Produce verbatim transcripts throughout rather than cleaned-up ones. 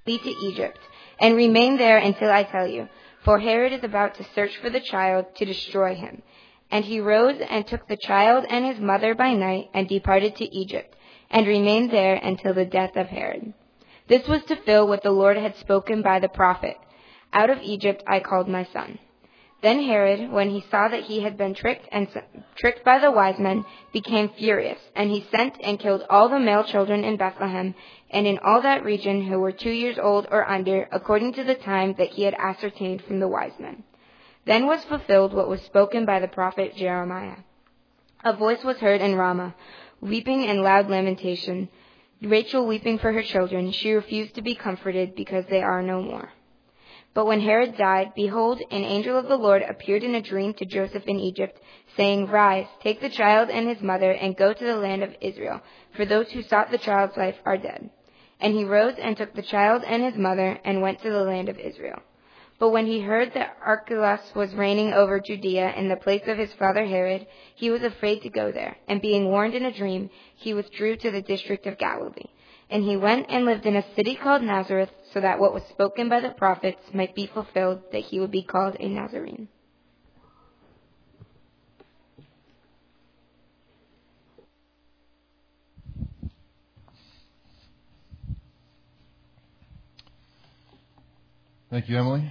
flee to Egypt, and remain there until I tell you, for Herod is about to search for the child to destroy him. And he rose and took the child and his mother by night and departed to Egypt, and remained there until the death of Herod. This was to fill what the Lord had spoken by the prophet, Out of Egypt I called my son. Then Herod, when he saw that he had been tricked and tricked by the wise men, became furious, and he sent and killed all the male children in Bethlehem and in all that region who were two years old or under, according to the time that he had ascertained from the wise men. Then was fulfilled what was spoken by the prophet Jeremiah. A voice was heard in Ramah, weeping and loud lamentation, Rachel weeping for her children. She refused to be comforted because they are no more. But when Herod died, behold, an angel of the Lord appeared in a dream to Joseph in Egypt, saying, Rise, take the child and his mother, and go to the land of Israel, for those who sought the child's life are dead. And he rose and took the child and his mother, and went to the land of Israel. But when he heard that Archelaus was reigning over Judea in the place of his father Herod, he was afraid to go there, and being warned in a dream, he withdrew to the district of Galilee. And he went and lived in a city called Nazareth, so that what was spoken by the prophets might be fulfilled, that he would be called a Nazarene. Thank you, Emily.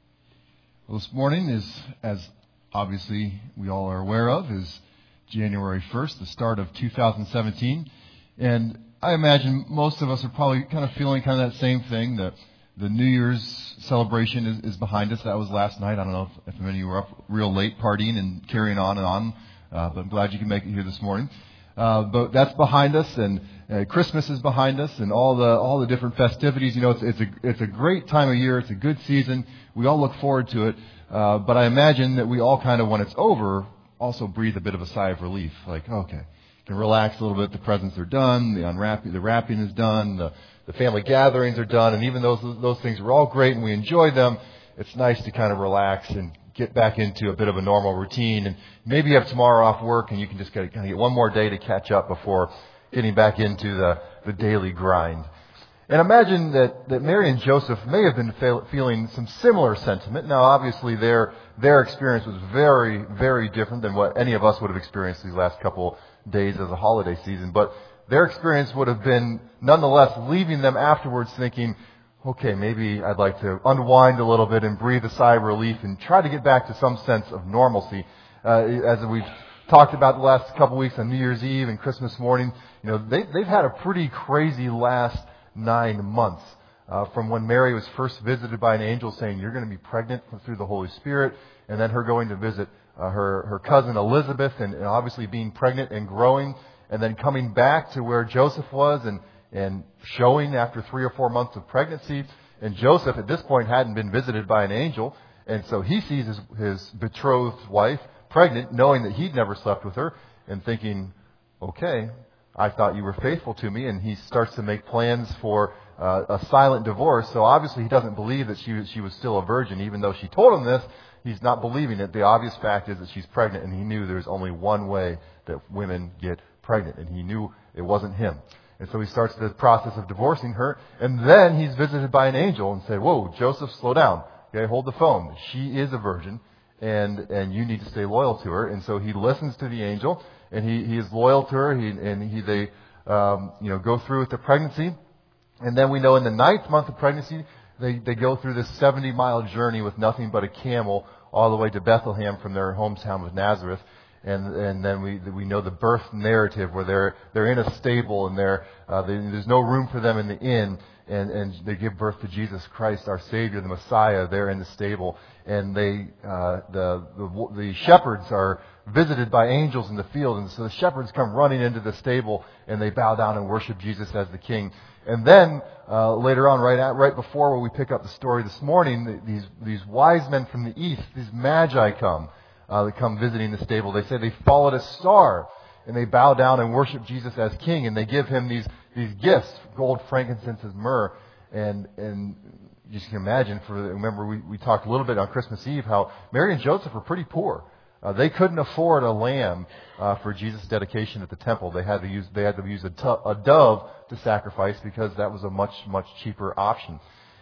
Well, this morning is, as obviously we all are aware of, is January first, the start of two thousand seventeen. And I imagine most of us are probably kind of feeling kind of that same thing, that the New Year's celebration is, is behind us. That was last night. I don't know if, if many of you were up real late partying and carrying on and on, uh, but I'm glad you can make it here this morning. Uh, but that's behind us, and uh, Christmas is behind us, and all the all the different festivities. You know, it's, it's a it's a great time of year. It's a good season. We all look forward to it. Uh, but I imagine that we all kind of, when it's over, also breathe a bit of a sigh of relief. Like, okay, can relax a little bit. The presents are done. The unwrapping, the wrapping is done. The, the family gatherings are done. And even those those things were all great, and we enjoyed them. It's nice to kind of relax and get back into a bit of a normal routine. And maybe you have tomorrow off work, and you can just get, kind of get one more day to catch up before getting back into the, the daily grind. And imagine that, that Mary and Joseph may have been fe- feeling some similar sentiment. Now, obviously, their their experience was very, very different than what any of us would have experienced these last couple days of the holiday season. But their experience would have been, nonetheless, leaving them afterwards thinking, okay, maybe I'd like to unwind a little bit and breathe a sigh of relief and try to get back to some sense of normalcy. Uh, as we've talked about the last couple weeks on New Year's Eve and Christmas morning, you know, they, they've had a pretty crazy last nine months. Uh, from when Mary was first visited by an angel saying, you're going to be pregnant through the Holy Spirit, and then her going to visit uh, her, her cousin Elizabeth, and, and obviously being pregnant and growing, and then coming back to where Joseph was and and showing after three or four months of pregnancy. And Joseph, at this point, hadn't been visited by an angel. And so he sees his, his betrothed wife pregnant, knowing that he'd never slept with her, and thinking, okay, I thought you were faithful to me. And he starts to make plans for uh, a silent divorce. So obviously he doesn't believe that she, she was still a virgin. Even though she told him this, he's not believing it. The obvious fact is that she's pregnant, and he knew there's only one way that women get pregnant. And he knew it wasn't him. And so he starts the process of divorcing her. And then he's visited by an angel and said, whoa, Joseph, slow down. Okay, hold the phone. She is a virgin, and, and you need to stay loyal to her. And so he listens to the angel, and he, he is loyal to her. He, and he, they um, you know, go through with the pregnancy. And then we know in the ninth month of pregnancy, they, they go through this seventy-mile journey with nothing but a camel all the way to Bethlehem from their hometown of Nazareth. And and then we we know the birth narrative where they're they're in a stable, and they're uh, they, there's no room for them in the inn, and and they give birth to Jesus Christ, our Savior, the Messiah. They're in the stable, and they uh, the the the shepherds are visited by angels in the field, and so the shepherds come running into the stable, and they bow down and worship Jesus as the King. And then uh, later on, right at, right before where we pick up the story this morning, these these wise men from the east, these magi come. Uh, they come visiting the stable. They say they followed a star, and they bow down and worship Jesus as King, and they give him these these gifts: gold, frankincense, and myrrh. And and you can imagine. For remember, we, we talked a little bit on Christmas Eve how Mary and Joseph were pretty poor. Uh, they couldn't afford a lamb uh, for Jesus' dedication at the temple. They had to use they had to use a, tu- a dove to sacrifice because that was a much much cheaper option.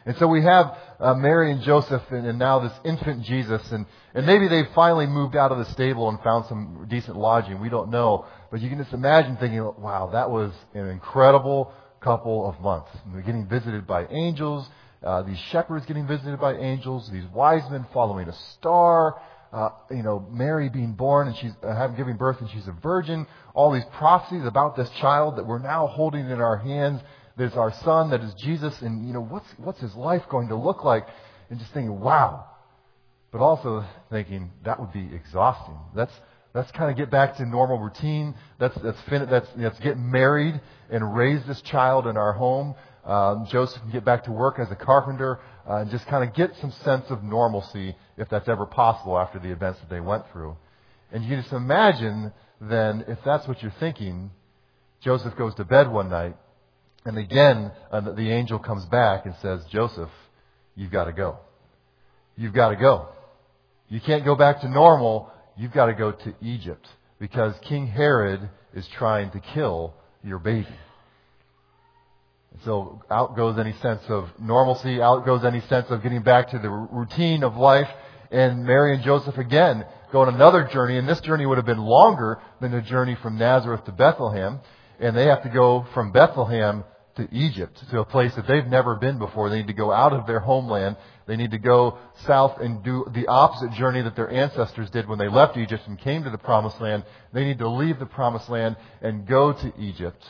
And so we have uh, Mary and Joseph and, and now this infant Jesus. And, and maybe they finally moved out of the stable and found some decent lodging. We don't know. But you can just imagine thinking, wow, that was an incredible couple of months. And they're getting visited by angels. Uh, these shepherds getting visited by angels. These wise men following a star. Uh, you know, Mary being born and she's uh, having giving birth and she's a virgin. All these prophecies about this child that we're now holding in our hands. There's our son that is Jesus, and you know what's what's his life going to look like? And just thinking, wow. But also thinking that would be exhausting. Let's let's kind of get back to normal routine. Let's let's fin- let's, let's get married and raise this child in our home. Um, Joseph can get back to work as a carpenter uh, and just kind of get some sense of normalcy, if that's ever possible after the events that they went through. And you can just imagine then, if that's what you're thinking, Joseph goes to bed one night. And again, uh, the angel comes back and says, Joseph, you've got to go. You've got to go. You can't go back to normal. You've got to go to Egypt because King Herod is trying to kill your baby. So out goes any sense of normalcy. Out goes any sense of getting back to the routine of life. And Mary and Joseph again go on another journey. And this journey would have been longer than the journey from Nazareth to Bethlehem. And they have to go from Bethlehem to Egypt, to a place that they've never been before. They need to go out of their homeland. They need to go south and do the opposite journey that their ancestors did when they left Egypt and came to the Promised Land. They need to leave the Promised Land and go to Egypt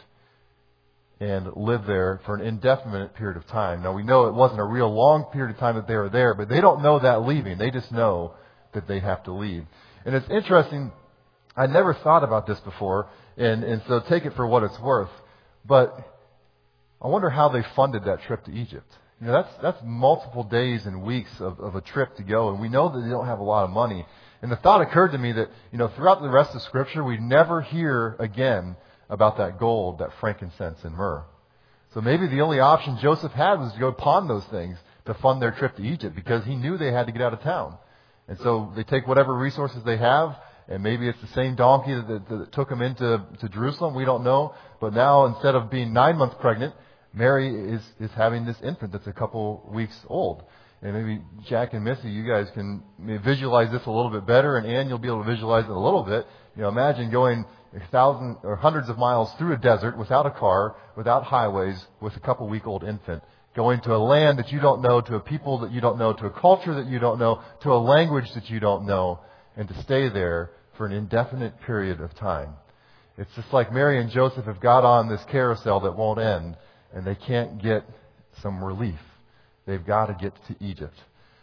and live there for an indefinite period of time. Now, we know it wasn't a real long period of time that they were there, but they don't know that leaving. They just know that they have to leave. And it's interesting. I never thought about this before, and, and so take it for what it's worth. But I wonder how they funded that trip to Egypt. You know, that's that's multiple days and weeks of, of a trip to go, and we know that they don't have a lot of money. And the thought occurred to me that, you know, throughout the rest of Scripture, we never hear again about that gold, that frankincense, and myrrh. So maybe the only option Joseph had was to go pawn those things to fund their trip to Egypt because he knew they had to get out of town. And so they take whatever resources they have, and maybe it's the same donkey that, that, that took them into to Jerusalem. We don't know. But now, instead of being nine months pregnant, Mary is, is having this infant that's a couple weeks old. And maybe Jack and Missy, you guys can visualize this a little bit better, and Ann, you'll be able to visualize it a little bit. You know, imagine going thousands or hundreds of miles through a desert without a car, without highways, with a couple week old infant. Going to a land that you don't know, to a people that you don't know, to a culture that you don't know, to a language that you don't know, and to stay there for an indefinite period of time. It's just like Mary and Joseph have got on this carousel that won't end, and they can't get some relief. They've got to get to Egypt.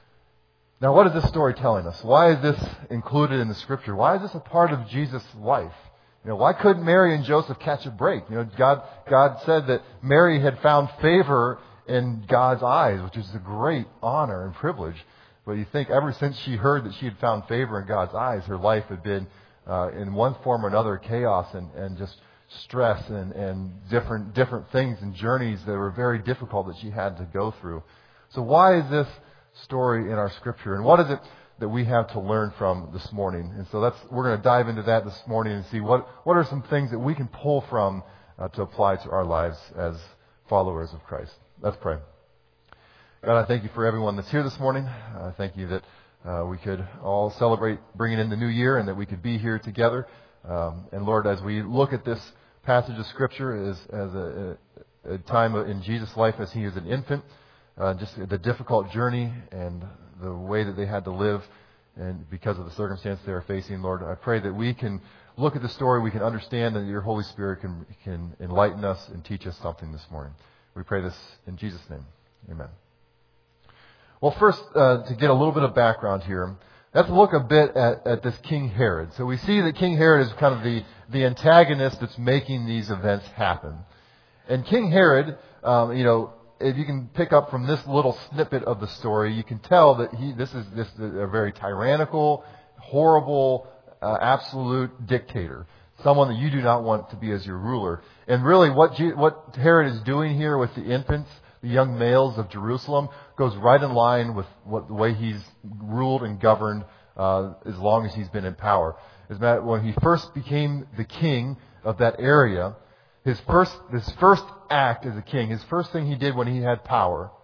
Now, what is this story telling us? Why is this included in the Scripture? Why is this a part of Jesus' life? You know, why couldn't Mary and Joseph catch a break? You know, God, God said that Mary had found favor in God's eyes, which is a great honor and privilege. But you think ever since she heard that she had found favor in God's eyes, her life had been uh, in one form or another chaos and, and just stress and, and different different things and journeys that were very difficult that she had to go through. So why is this story in our Scripture? And what is it that we have to learn from this morning? And so that's we're going to dive into that this morning and see what, what are some things that we can pull from uh, to apply to our lives as followers of Christ. Let's pray. God, I thank you for everyone that's here this morning. I thank you that uh, we could all celebrate bringing in the new year and that we could be here together. Um, and Lord, as we look at this passage of Scripture as, as a, a time in Jesus' life as he is an infant, uh, just the difficult journey and the way that they had to live and because of the circumstance they are facing, Lord, I pray that we can look at the story, we can understand, and your Holy Spirit can, can enlighten us and teach us something this morning. We pray this in Jesus' name. Amen. Well, first, uh, to get a little bit of background here, let's look a bit at, at this King Herod. So we see that King Herod is kind of the, the antagonist that's making these events happen. And King Herod, um, you know, if you can pick up from this little snippet of the story, you can tell that he this is this is a very tyrannical, horrible, uh, absolute dictator. Someone that you do not want to be as your ruler. And really what, G- what Herod is doing here with the infants, the young males of Jerusalem, goes right in line with what the way he's ruled and governed uh, as long as he's been in power. As matter, when he first became the king of that area, his first his first act as a king, his first thing he did when he had power,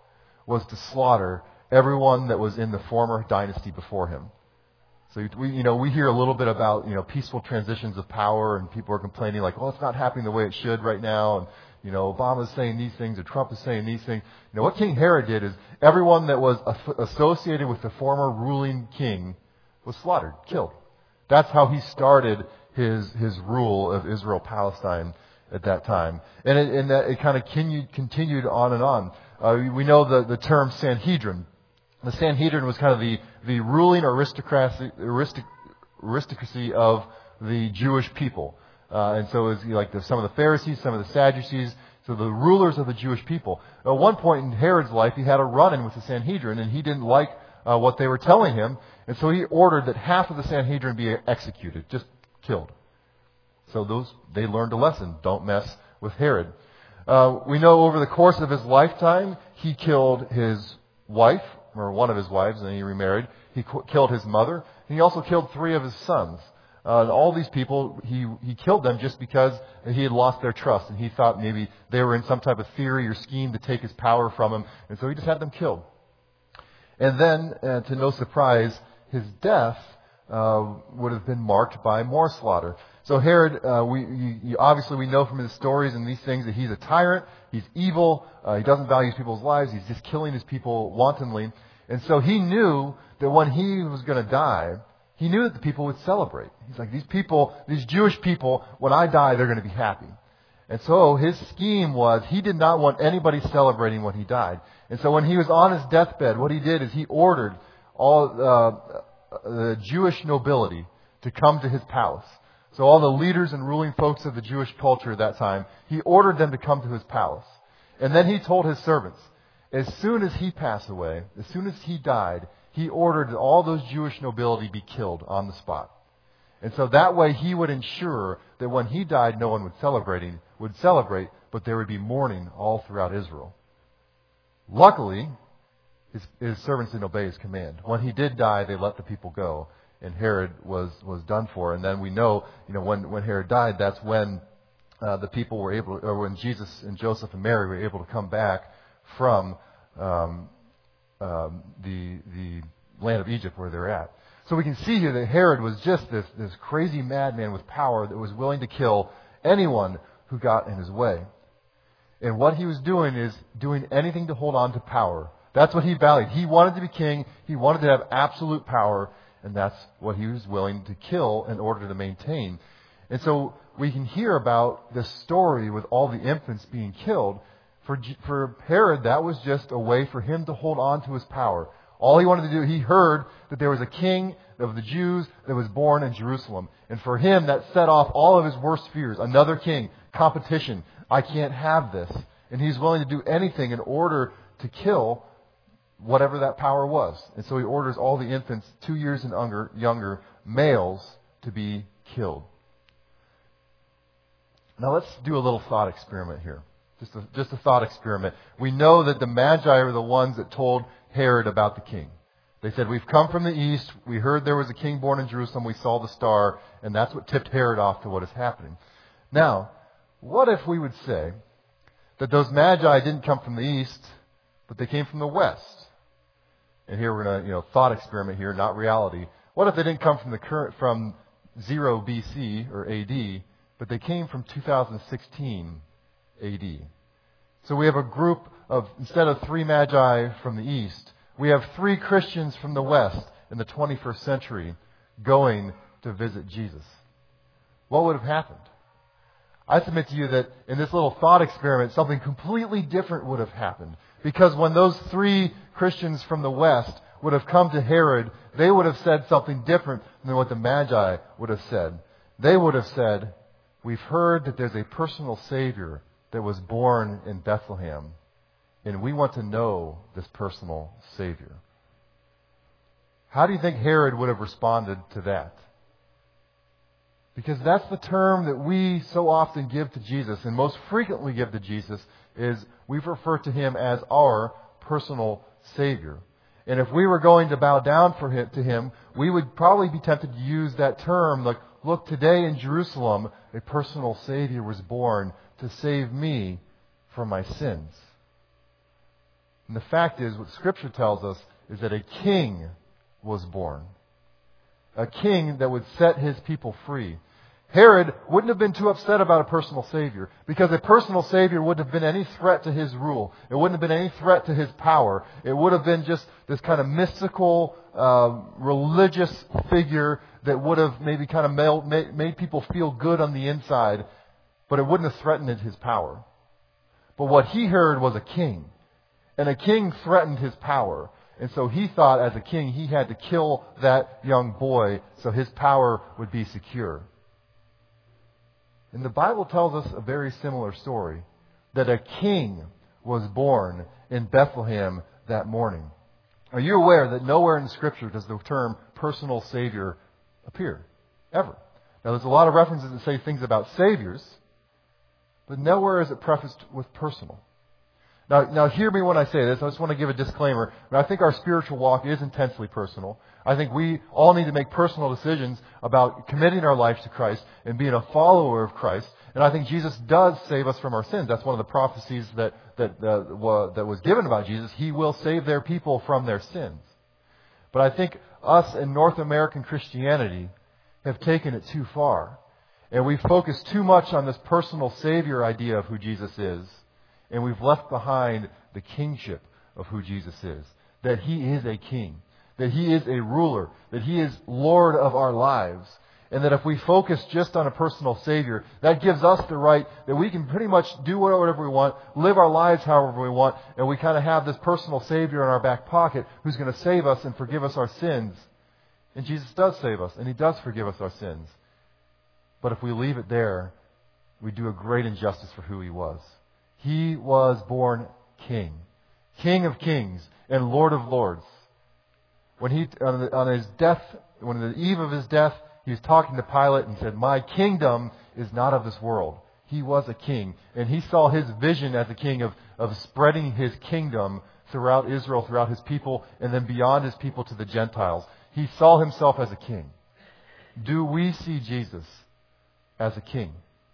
was to slaughter everyone that was in the former dynasty before him. So we, you know, we hear a little bit about, you know, peaceful transitions of power, and people are complaining like, well, it's not happening the way it should right now, and, you know, Obama's saying these things, or Trump is saying these things. You know, what King Herod did is everyone that was associated with the former ruling king was slaughtered, killed. That's how he started his his rule of Israel-Palestine at that time. And it, and that it kind of continued, continued on and on. Uh, we know the, the term Sanhedrin. The Sanhedrin was kind of the, the ruling aristocracy, aristic, aristocracy of the Jewish people. Uh, and so it was like the, some of the Pharisees, some of the Sadducees, so the rulers of the Jewish people. At one point in Herod's life, he had a run-in with the Sanhedrin, and he didn't like uh, what they were telling him. And so he ordered that half of the Sanhedrin be executed, just killed. So those they learned a lesson. Don't mess with Herod. Uh, we know over the course of his lifetime, he killed his wife, or one of his wives, and then he remarried. He qu- killed his mother, and he also killed three of his sons. Uh, and all these people, he, he killed them just because he had lost their trust, and he thought maybe they were in some type of theory or scheme to take his power from him, and so he just had them killed. And then, uh, to no surprise, his death uh, would have been marked by more slaughter. So Herod, uh, we you, you, obviously we know from his stories and these things that he's a tyrant, he's evil, uh, he doesn't value people's lives, he's just killing his people wantonly. And so he knew that when he was going to die, he knew that the people would celebrate. He's like, these people, these Jewish people, when I die, they're going to be happy. And so his scheme was, he did not want anybody celebrating when he died. And so when he was on his deathbed, what he did is he ordered all uh, the Jewish nobility to come to his palace. So all the leaders and ruling folks of the Jewish culture at that time, he ordered them to come to his palace. And then he told his servants, as soon as he passed away, as soon as he died, he ordered that all those Jewish nobility be killed on the spot. And so that way he would ensure that when he died, no one would celebrating would celebrate, but there would be mourning all throughout Israel. Luckily, his, his servants didn't obey his command. When he did die, they let the people go, and Herod was, was done for. And then we know, you know, when, when Herod died, that's when uh, the people were able, or when Jesus and Joseph and Mary were able to come back from um, um, the the land of Egypt where they're at. So we can see here that Herod was just this, this crazy madman with power that was willing to kill anyone who got in his way. And what he was doing is doing anything to hold on to power. That's what he valued. He wanted to be king. He wanted to have absolute power. And that's what he was willing to kill in order to maintain. And so we can hear about this story with all the infants being killed. For, for Herod, that was just a way for him to hold on to his power. All he wanted to do, he heard that there was a king of the Jews that was born in Jerusalem. And for him, that set off all of his worst fears. Another king, competition. I can't have this. And he's willing to do anything in order to kill whatever that power was. And so he orders all the infants, two years and younger, younger males, to be killed. Now let's do a little thought experiment here. Just a, just a thought experiment. We know that the Magi were the ones that told Herod about the king. They said, we've come from the east, we heard there was a king born in Jerusalem, we saw the star, and that's what tipped Herod off to what is happening. Now, what if we would say that those Magi didn't come from the east, but they came from the west? And here we're going to, you know, thought experiment here, not reality. What if they didn't come from the current, from zero B C or A D, but they came from two thousand sixteen A D? So we have a group of, instead of three Magi from the east, we have three Christians from the west in the twenty-first century going to visit Jesus. What would have happened? I submit to you that in this little thought experiment, something completely different would have happened. Because when those three Christians from the west would have come to Herod, they would have said something different than what the Magi would have said. They would have said, we've heard that there's a personal Savior that was born in Bethlehem, and we want to know this personal Savior. How do you think Herod would have responded to that? Because that's the term that we so often give to Jesus, and most frequently give to Jesus, is we refer to Him as our personal Savior. And if we were going to bow down for him, to Him, we would probably be tempted to use that term, like, look, today in Jerusalem, a personal Savior was born to save me from my sins. And the fact is, what Scripture tells us is that a king was born. A king that would set his people free. Herod wouldn't have been too upset about a personal Savior, because a personal Savior wouldn't have been any threat to his rule. It wouldn't have been any threat to his power. It would have been just this kind of mystical, uh, religious figure that would have maybe kind of made, made people feel good on the inside, but it wouldn't have threatened his power. But what he heard was a king, and a king threatened his power. And so he thought, as a king, he had to kill that young boy so his power would be secure. And the Bible tells us a very similar story, that a king was born in Bethlehem that morning. Are you aware that nowhere in Scripture does the term personal Savior appear? Ever. Now, there's a lot of references that say things about saviors, but nowhere is it prefaced with personal. Now, now hear me when I say this. I just want to give a disclaimer. I think our spiritual walk is intensely personal. I think we all need to make personal decisions about committing our lives to Christ and being a follower of Christ. And I think Jesus does save us from our sins. That's one of the prophecies that that uh, that was given about Jesus. He will save their people from their sins. But I think us in North American Christianity have taken it too far. And we focus too much on this personal Savior idea of who Jesus is. And we've left behind the kingship of who Jesus is. That He is a king. That He is a ruler. That He is Lord of our lives. And that if we focus just on a personal Savior, that gives us the right that we can pretty much do whatever we want, live our lives however we want, and we kind of have this personal Savior in our back pocket who's going to save us and forgive us our sins. And Jesus does save us, and He does forgive us our sins. But if we leave it there, we do a great injustice for who He was. He was born King. King of kings and Lord of lords. When he, on, the, on his death, when on the eve of his death, he was talking to Pilate and said, "My kingdom is not of this world." He was a king. And he saw his vision as a king of, of spreading his kingdom throughout Israel, throughout his people, and then beyond his people to the Gentiles. He saw himself as a king. Do we see Jesus as a king?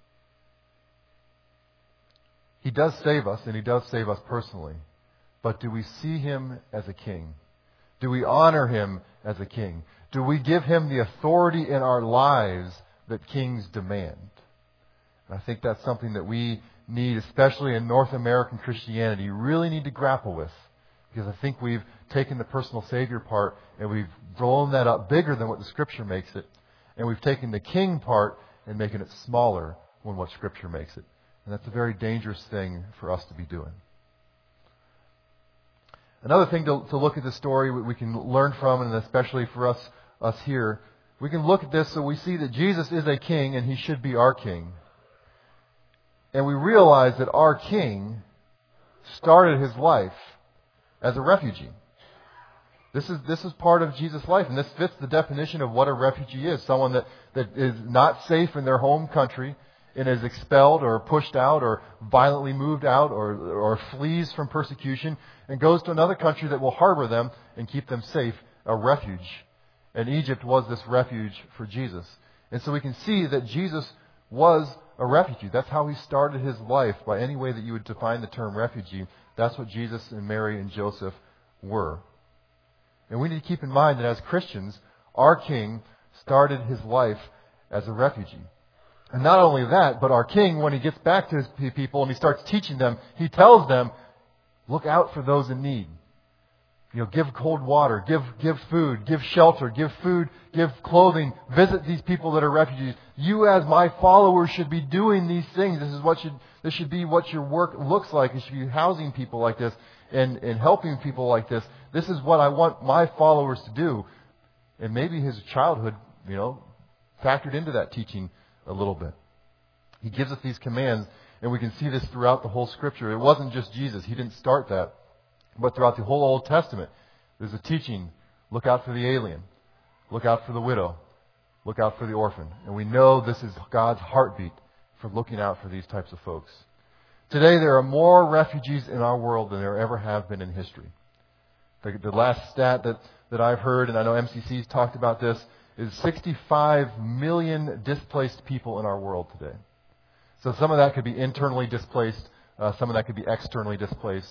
He does save us, and He does save us personally. But do we see Him as a king? Do we honor Him as a king? Do we give Him the authority in our lives that kings demand? And I think that's something that we need, especially in North American Christianity, really need to grapple with. Because I think we've taken the personal Savior part and we've blown that up bigger than what the Scripture makes it. And we've taken the king part and making it smaller than what Scripture makes it. And that's a very dangerous thing for us to be doing. Another thing to, to look at the story we can learn from, and especially for us, us here, we can look at this so we see that Jesus is a king and He should be our king. And we realize that our king started his life as a refugee. This is this is part of Jesus' life, and this fits the definition of what a refugee is. Someone that, that is not safe in their home country and is expelled or pushed out or violently moved out or, or flees from persecution and goes to another country that will harbor them and keep them safe, a refuge. And Egypt was this refuge for Jesus. And so we can see that Jesus was a refugee. That's how He started His life, by any way that you would define the term refugee. That's what Jesus and Mary and Joseph were. And we need to keep in mind that as Christians, our King started His life as a refugee. And not only that, but our King, when He gets back to His people and He starts teaching them, He tells them, look out for those in need. You know, give cold water, give give food, give shelter, give food, give clothing, visit these people that are refugees. You as my followers should be doing these things. This is what should this should be what your work looks like. You should be housing people like this and, and helping people like this. This is what I want my followers to do. And maybe his childhood, you know, factored into that teaching a little bit. He gives us these commands, and we can see this throughout the whole Scripture. It wasn't just Jesus. He didn't start that. But throughout the whole Old Testament, there's a teaching. Look out for the alien. Look out for the widow. Look out for the orphan. And we know this is God's heartbeat for looking out for these types of folks. Today, there are more refugees in our world than there ever have been in history. The, the last stat that, that I've heard, and I know M C C's talked about this, is sixty-five million displaced people in our world today. So some of that could be internally displaced. Uh, some of that could be externally displaced.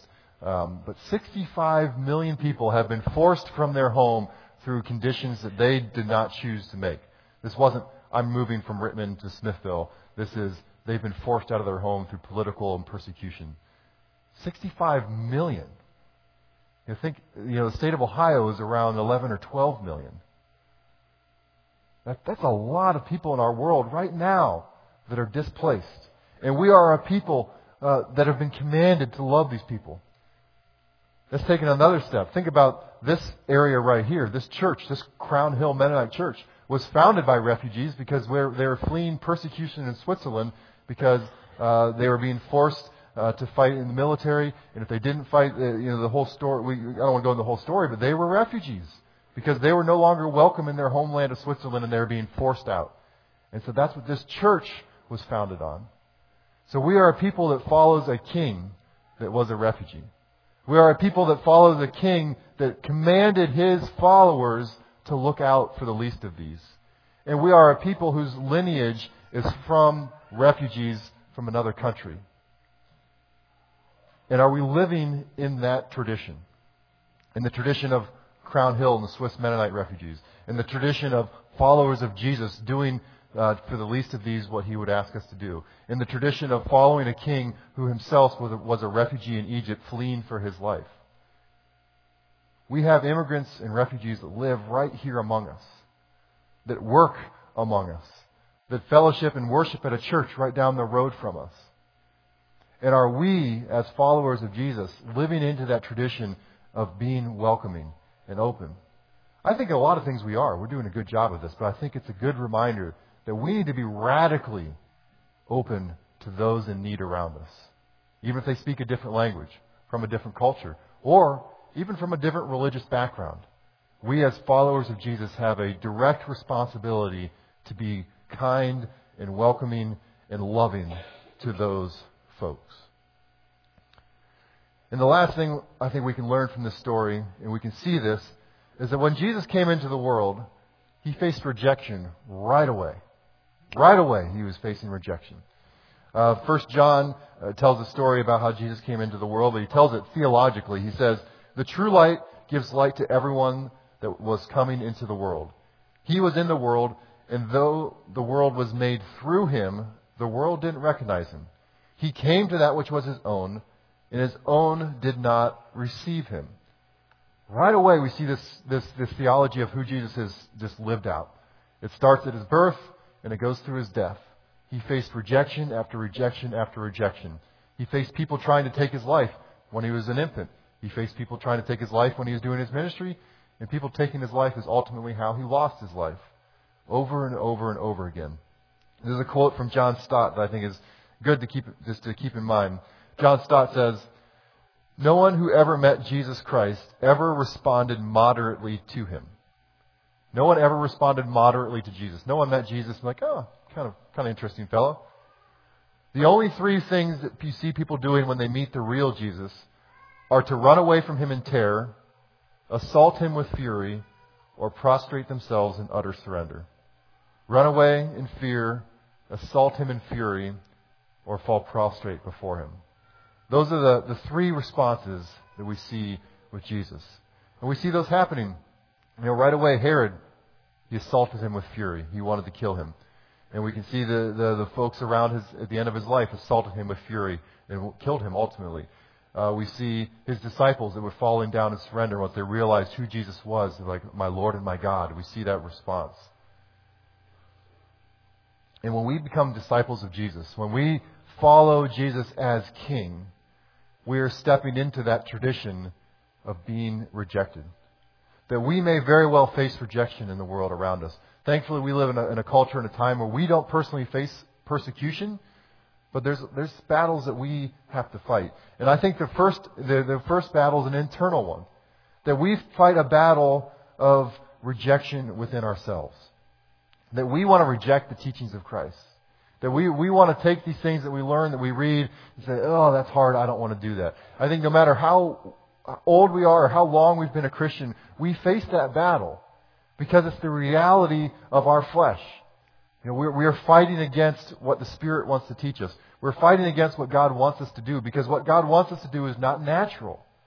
Um, but sixty-five million people have been forced from their home through conditions that they did not choose to make. This wasn't, I'm moving from Richmond to Smithville. This is, they've been forced out of their home through political and persecution. sixty-five million. You think, you know, the state of Ohio is around eleven or twelve million. That, that's a lot of people in our world right now that are displaced. And we are a people uh, that have been commanded to love these people. Let's take another step. Think about this area right here. This church, this Crown Hill Mennonite Church, was founded by refugees because they were fleeing persecution in Switzerland because uh, they were being forced uh, to fight in the military. And if they didn't fight, uh, you know, the whole story, we, I don't want to go into the whole story, but they were refugees because they were no longer welcome in their homeland of Switzerland and they were being forced out. And so that's what this church was founded on. So we are a people that follows a king that was a refugee. We are a people that follows a king that commanded his followers to look out for the least of these. And we are a people whose lineage is from refugees from another country. And are we living in that tradition? In the tradition of Crown Hill and the Swiss Mennonite refugees? In the tradition of followers of Jesus doing uh, for the least of these what he would ask us to do? In the tradition of following a king who himself was a, was a refugee in Egypt fleeing for his life? We have immigrants and refugees that live right here among us, that work among us, that fellowship and worship at a church right down the road from us. And are we, as followers of Jesus, living into that tradition of being welcoming and open? I think a lot of things we are. We're doing a good job of this, but I think it's a good reminder that we need to be radically open to those in need around us, even if they speak a different language, from a different culture, or even from a different religious background. We as followers of Jesus have a direct responsibility to be kind and welcoming and loving to those folks. And the last thing I think we can learn from this story, and we can see this, is that when Jesus came into the world, he faced rejection right away. Right away he was facing rejection. Uh, First John uh, tells a story about how Jesus came into the world, but he tells it theologically. He says, "The true light gives light to everyone that was coming into the world. He was in the world, and though the world was made through him, the world didn't recognize him. He came to that which was his own, and his own did not receive him." Right away we see this, this, this theology of who Jesus has just lived out. It starts at his birth, and it goes through his death. He faced rejection after rejection after rejection. He faced people trying to take his life when he was an infant. He faced people trying to take his life when he was doing his ministry. And people taking his life is ultimately how he lost his life. Over and over and over again. There's a quote from John Stott that I think is good to keep just to keep in mind. John Stott says, "No one who ever met Jesus Christ ever responded moderately to him." No one ever responded moderately to Jesus. No one met Jesus and like, oh, kind of, kind of interesting fellow. The only three things that you see people doing when they meet the real Jesus are to run away from him in terror, assault him with fury, or prostrate themselves in utter surrender. Run away in fear, assault him in fury, or fall prostrate before him. Those are the, the three responses that we see with Jesus. And we see those happening. You know, right away, Herod, he assaulted him with fury. He wanted to kill him. And we can see the, the, the folks around his at the end of his life assaulted him with fury and killed him ultimately. Uh, we see his disciples that were falling down in surrender once they realized who Jesus was. They're like, "My Lord and my God." We see that response. And when we become disciples of Jesus, when we follow Jesus as King, we are stepping into that tradition of being rejected. That we may very well face rejection in the world around us. Thankfully, we live in a, in a culture and a time where we don't personally face persecution, but there's there's battles that we have to fight. And I think the first the, the first battle is an internal one. That we fight a battle of rejection within ourselves. That we want to reject the teachings of Christ. That we, we want to take these things that we learn, that we read, and say, "Oh, that's hard, I don't want to do that." I think no matter how old we are or how long we've been a Christian, we face that battle because it's the reality of our flesh. You know, we're, we're fighting against what the Spirit wants to teach us. We're fighting against what God wants us to do because what God wants us to do is not natural.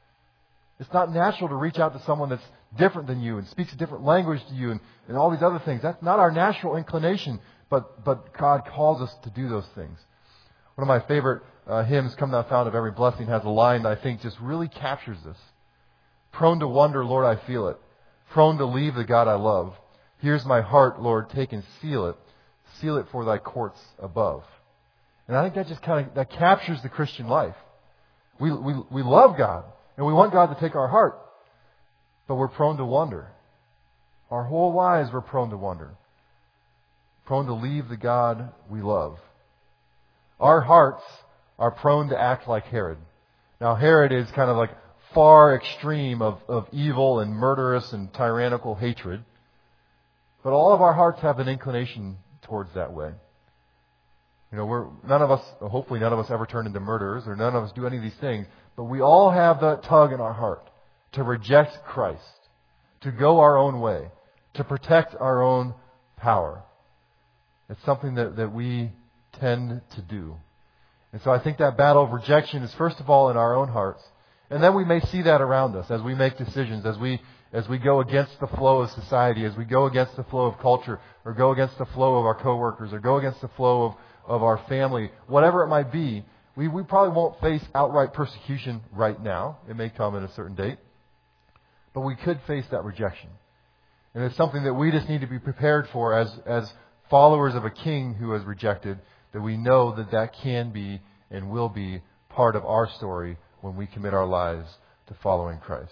It's not natural to reach out to someone that's different than you and speaks a different language to you and, and all these other things. That's not our natural inclination, but, but God calls us to do those things. One of my favorite uh, hymns, Come Thou Fount of Every Blessing, has a line that I think just really captures this. Prone to wonder, Lord, I feel it. Prone to leave the God I love. Here's my heart, Lord, take and seal it. Seal it for thy courts above. And I think that just kind of, that captures the Christian life. We, we, we love God, and we want God to take our heart, but we're prone to wonder. Our whole lives we're prone to wonder. Prone to leave the God we love. Our hearts are prone to act like Herod. Now, Herod is kind of like far extreme of, of evil and murderous and tyrannical hatred. But all of our hearts have an inclination towards that way. You know, we're, none of us, hopefully none of us ever turn into murderers, or none of us do any of these things, but we all have that tug in our heart to reject Christ, to go our own way, to protect our own power. It's something that, that we tend to do. And so I think that battle of rejection is first of all in our own hearts. And then we may see that around us as we make decisions, as we as we go against the flow of society, as we go against the flow of culture, or go against the flow of our coworkers, or go against the flow of, of our family, whatever it might be. We, we probably won't face outright persecution right now. It may come at a certain date. But we could face that rejection. And it's something that we just need to be prepared for as, as followers of a king who has rejected, that we know that that can be and will be part of our story when we commit our lives to following Christ.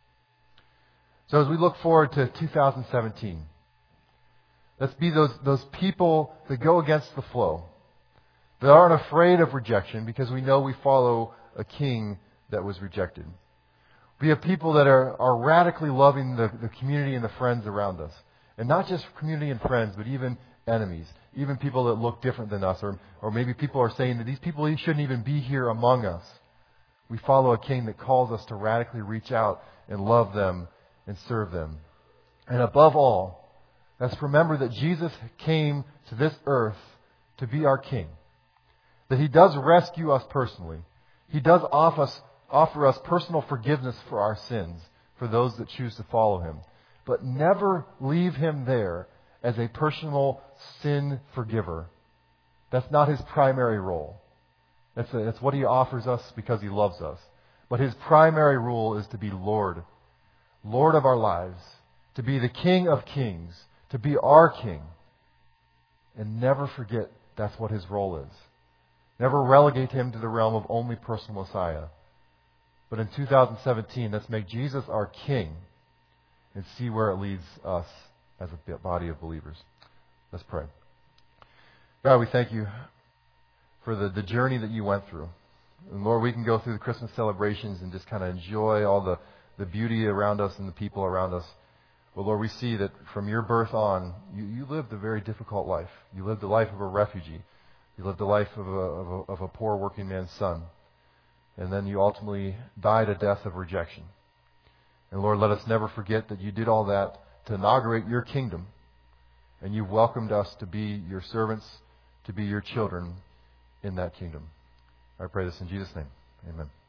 So as we look forward to two thousand seventeen, let's be those, those people that go against the flow, that aren't afraid of rejection because we know we follow a king that was rejected. Be a people that are, are radically loving the, the community and the friends around us. And not just community and friends, but even enemies. Even people that look different than us. Or, or maybe people are saying that these people shouldn't even be here among us. We follow a king that calls us to radically reach out and love them and serve them. And above all, let's remember that Jesus came to this earth to be our king. That He does rescue us personally. He does offer us, offer us personal forgiveness for our sins, for those that choose to follow Him. But never leave Him there as a personal sin forgiver. That's not His primary role. That's, a, that's what He offers us because He loves us. But His primary role is to be Lord. Lord of our lives. To be the King of kings. To be our King. And never forget that's what His role is. Never relegate Him to the realm of only personal Messiah. But in two thousand seventeen, let's make Jesus our King and see where it leads us as a body of believers. Let's pray. God, we thank You for the, the journey that You went through. And Lord, we can go through the Christmas celebrations and just kind of enjoy all the, the beauty around us and the people around us. But Lord, we see that from Your birth on, You, you lived a very difficult life. You lived the life of a refugee. You lived the life of a, of a, of a poor working man's son. And then You ultimately died a death of rejection. And Lord, let us never forget that You did all that to inaugurate Your kingdom. And You've welcomed us to be Your servants, to be Your children in that kingdom. I pray this in Jesus' name. Amen.